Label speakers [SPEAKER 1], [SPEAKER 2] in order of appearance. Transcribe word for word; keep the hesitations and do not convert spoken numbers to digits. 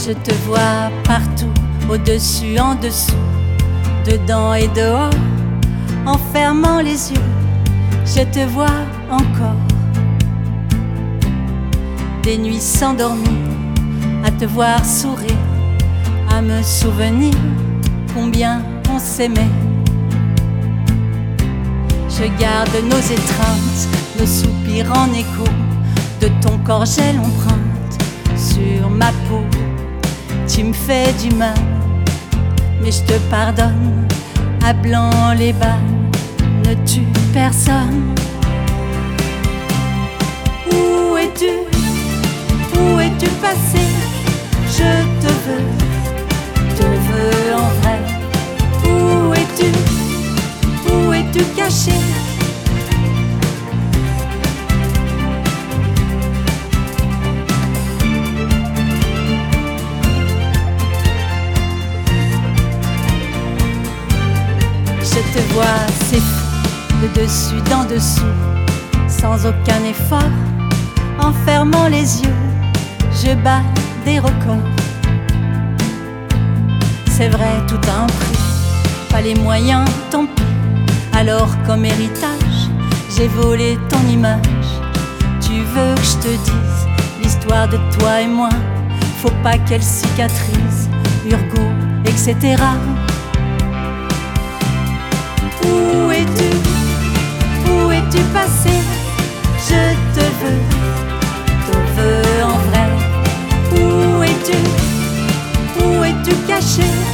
[SPEAKER 1] Je te vois partout, au-dessus, en dessous, dedans et dehors, en fermant les yeux, je te vois encore. Des nuits sans dormir, à te voir sourire, à me souvenir combien on s'aimait. Je garde nos étreintes, nos soupirs en écho, de ton corps j'ai l'empreinte sur ma peau. Tu me fais du mal, mais je te pardonne. À blanc les balles ne tuent personne. Où es-tu? Où es-tu passé? Je te veux, te veux en vrai. Où es-tu? Où es-tu caché? Je te vois, c'est fou, de dessus, d'en dessous, sans aucun effort, en fermant les yeux, je bats des records. C'est vrai, tout a un prix, pas les moyens, tant pis. Alors comme héritage, j'ai volé ton image. Tu veux que je te dise l'histoire de toi et moi? Faut pas qu'elle cicatrise, Urgo, et cetera. Où es-tu? Où es-tu passé? Je te veux, te veux en vrai. Où es-tu? Où es-tu caché?